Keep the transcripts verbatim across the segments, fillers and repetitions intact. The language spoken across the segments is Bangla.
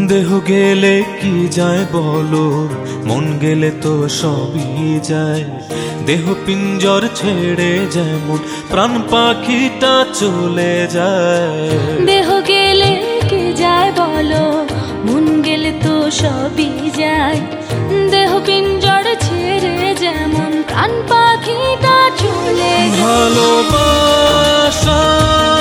দেহ গেলে কি যায় বলো, মন গেলে তো সবই যায়। দেহ পিঞ্জর ছেড়ে যেমন প্রাণ পাখিটা চলে যায়। দেহ গেলে কি যায় বলো, মন গেলে তো সবই যায়। দেহ পিঞ্জর ছেড়ে যেমন প্রাণ পাখিটা চলে যায়। ভালোবাসা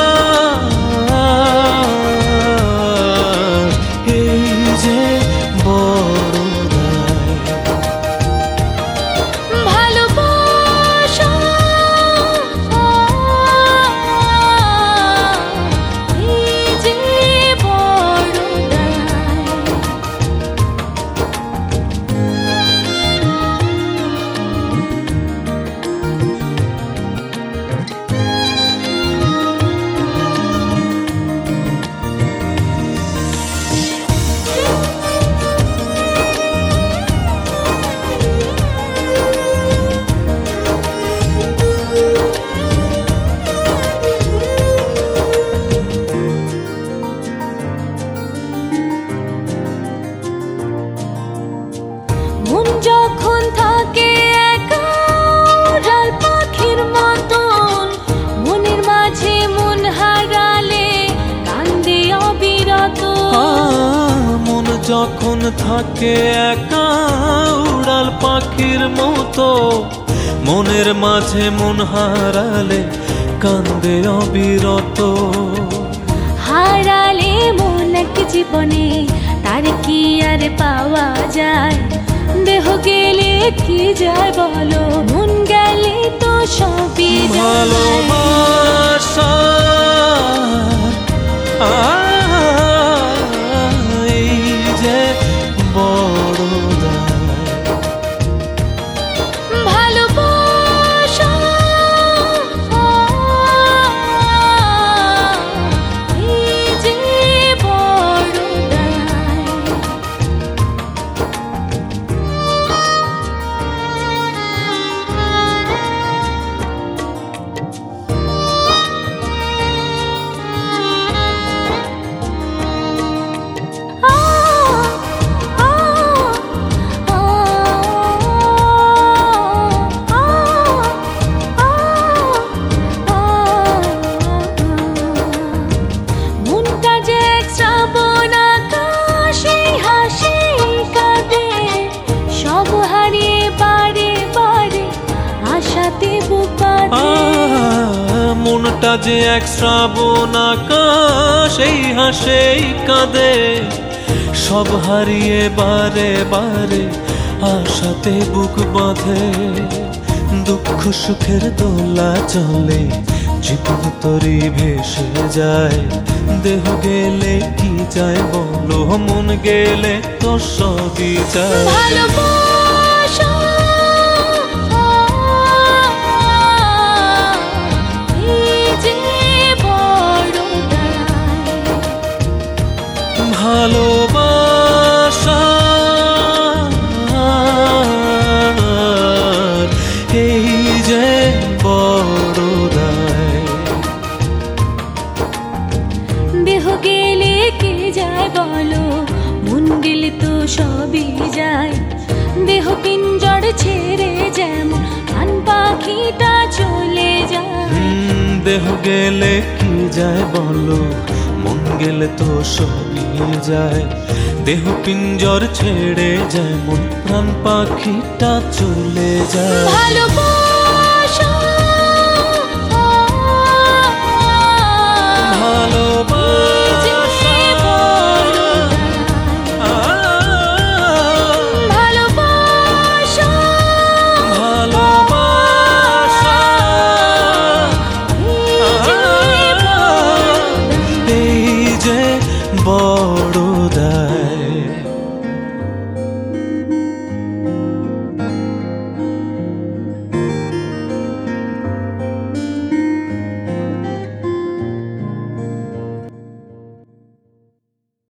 এই যে বড় দায়। ভালোবাসা এই যে বড় দায়। মন যখন থাকে একা উড়াল পাখির মতন, মনের মাঝে মন হারালে কান্দে অবিরত। মন যখন থাকে একা উড়াল পাখির মতো, মনের মাঝে মন হারালে কান্দে অবিরত। হারালে মন এক জীবনে তার কি আর পাওয়া যায়। দেহ গেলে কি যায় বলো, মন গেলে তো সবই যায়। ভালোবাসা এই যে বড় দায়। ভালোবাসা এই যে বড় দায়। মনটা যে এক শ্রাবণ আকাশ, এই হাসি কাঁদে সব হারিয়ে বারে বারে আশাতে বুক বাঁধে। মনটা যে এক শ্রাবণ আকাশ, এই হাসেই কাঁদে সব হারিয়ে বারে বারে আশাতে বুক বাঁধে। দুঃখ সুখের দোলা চলে, জীবন তরি ভেসে যায়। দেহ গেলে কি যায় বলো, মন গেলে তো সবই যায়। ভালোবাসা এই যে বড় দায়। ভালোবাসা এই যে বড় দায়। দেহ গেলে কে যায় বলো, মন গেলে তো সবই যায়। দেহ পিঞ্জর ছেড়ে যেমন প্রাণ পাখিটা চলে যায়। দেহ গেলে কি যায় বলো, মন গেলে তো সবই যায়। দেহ পিঞ্জর ছেড়ে যেমন প্রাণ পাখিটা চলে যায়। ভালোবাসা